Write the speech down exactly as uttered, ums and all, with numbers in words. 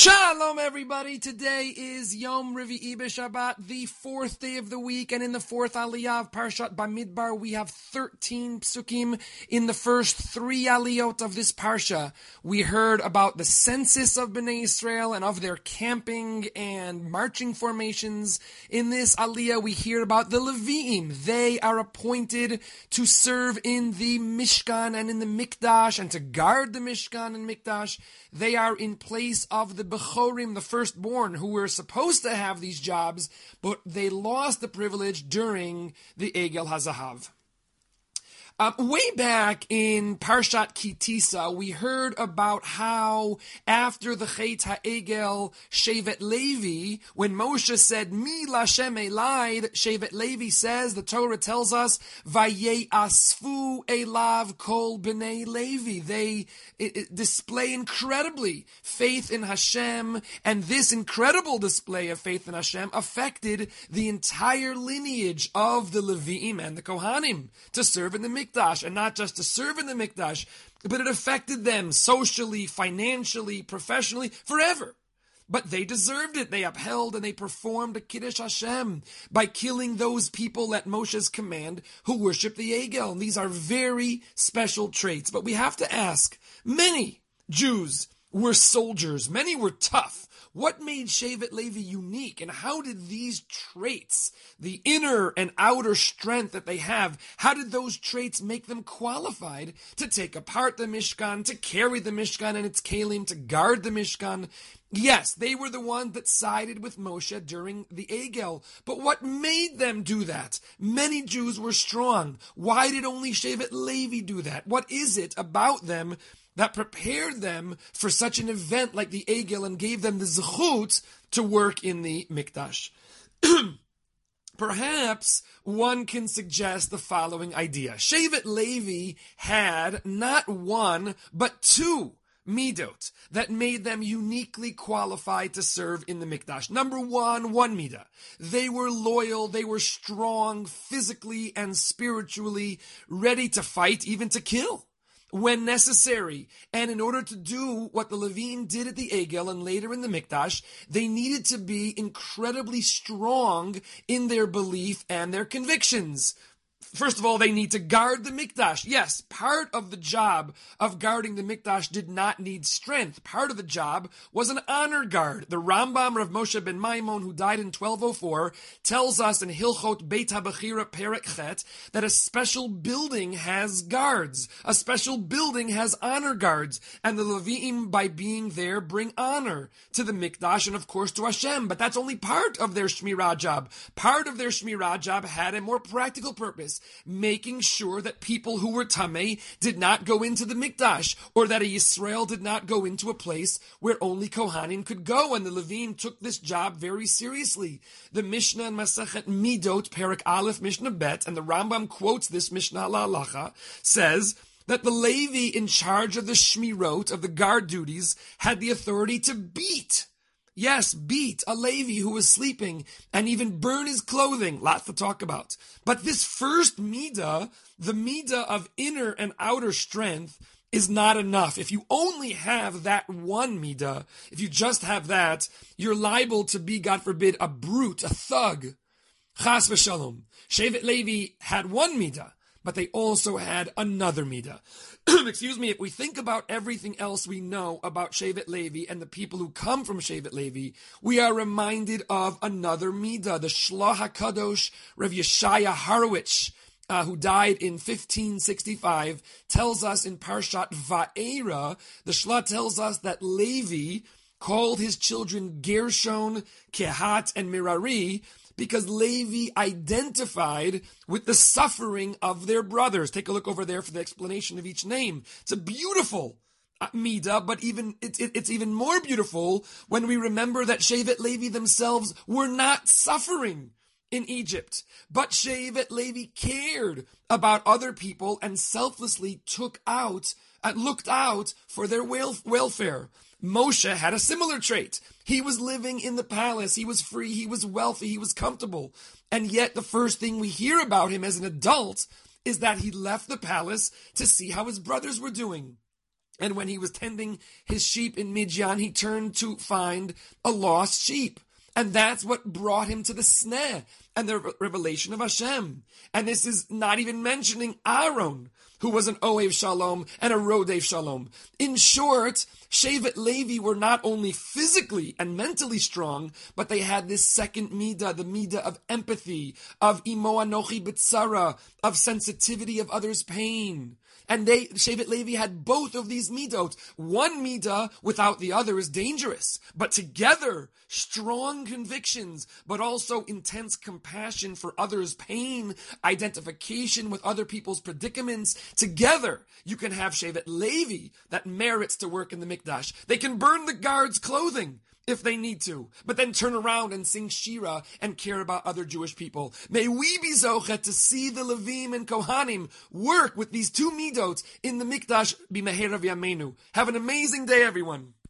Shalom, everybody. Today is Yom Revi'i B'Shabbat, the fourth day of the week, and in the fourth Aliyah of Parshat Bamidbar, we have thirteen psukim. In the first three Aliyot of this Parsha, we heard about the census of Bnei Israel and of their camping and marching formations. In this Aliyah, we hear about the Levi'im. They are appointed to serve in the Mishkan and in the Mikdash and to guard the Mishkan and Mikdash. They are in place of the Bechorim, the firstborn, who were supposed to have these jobs, but they lost the privilege during the Egel HaZahav. Um, way back in Parshat Kitisa, we heard about how after the Chet HaEgel, Shevet Levi, when Moshe said, Mi Lashem Elai, Shevet Levi says, the Torah tells us, Vaye'asfu Elav Kol B'nei Levi. They it, it, display incredibly faith in Hashem, and this incredible display of faith in Hashem affected the entire lineage of the Levi'im and the Kohanim to serve in the Mikdash, and not just to serve in the Mikdash, but it affected them socially, financially, professionally, forever. But they deserved it. They upheld and they performed a Kiddush Hashem by killing those people at Moshe's command who worship the Egel. And these are very special traits. But we have to ask, many Jews were soldiers. Many were tough. What made Shevet Levi unique, and how did these traits, the inner and outer strength that they have, how did those traits make them qualified to take apart the Mishkan, to carry the Mishkan and its kelim, to guard the Mishkan? Yes, they were the ones that sided with Moshe during the Egel. But what made them do that? Many Jews were strong. Why did only Shevet Levi do that? What is it about them that prepared them for such an event like the Egel and gave them the zechut to work in the Mikdash? Perhaps one can suggest the following idea. Shevet Levi had not one, but two midot that made them uniquely qualified to serve in the Mikdash. Number one, one midah. They were loyal, they were strong, physically and spiritually, ready to fight, even to kill when necessary. And in order to do what the Levim did at the Egel and later in the Mikdash, they needed to be incredibly strong in their belief and their convictions. First of all, they need to guard the Mikdash. Yes, part of the job of guarding the Mikdash did not need strength. Part of the job was an honor guard. The Rambam, Rav Moshe ben Maimon, who died in twelve oh four, tells us in Hilchot Beit HaBechira Perek Chet that a special building has guards. A special building has honor guards. And the Levi'im, by being there, bring honor to the Mikdash and, of course, to Hashem. But that's only part of their Shmirah job. Part of their Shmirah job had a more practical purpose, making sure that people who were Tameh did not go into the Mikdash, or that a Yisrael did not go into a place where only Kohanim could go. And the Levim took this job very seriously. The Mishnah in Masechet Midot, Perek Aleph, Mishnah Bet, and the Rambam quotes this Mishnah Halacha, says that the Levi in charge of the Shmirot, of the guard duties, had the authority to beat Yes, beat a Levi who was sleeping and even burn his clothing. Lots to talk about. But this first midah, the midah of inner and outer strength, is not enough. If you only have that one midah, if you just have that, you're liable to be, God forbid, a brute, a thug. Chas v'shalom. Shevet Levi had one midah, but they also had another midah. Excuse me, if we think about everything else we know about Shevet Levi and the people who come from Shevet Levi, we are reminded of another midah. The Shloh HaKadosh, Rav Yeshaya Horowitz, uh, who died in fifteen sixty-five, tells us in Parshat Va'era, the Shloh tells us that Levi called his children Gershon, Kehat, and Merari, because Levi identified with the suffering of their brothers. Take a look over there for the explanation of each name. It's a beautiful uh, midah, but even it, it, it's even more beautiful when we remember that Shevet Levi themselves were not suffering in Egypt, but Shevet Levi cared about other people and selflessly took out and looked out for their wel- welfare. Moshe had a similar trait. He was living in the palace. He was free. He was wealthy. He was comfortable. And yet the first thing we hear about him as an adult is that he left the palace to see how his brothers were doing. And when he was tending his sheep in Midian, he turned to find a lost sheep. And that's what brought him to the sneh and the revelation of Hashem. And this is not even mentioning Aaron, who was an Ohev Shalom and a Rodev Shalom. In short, Shevet Levi were not only physically and mentally strong, but they had this second midah, the midah of empathy, of imo anochi b'tzara, of sensitivity of others' pain. And they, Shevet Levi had both of these midot. One midah without the other is dangerous. But together, strong convictions, but also intense compassion for others' pain, identification with other people's predicaments. Together, you can have Shevet Levi that merits to work in the Mikdash. They can burn the guards' clothing if they need to, but then turn around and sing Shira and care about other Jewish people. May we be zochet to see the Levim and Kohanim work with these two midot in the Mikdash b'mehera v'yameinu. Have an amazing day, everyone.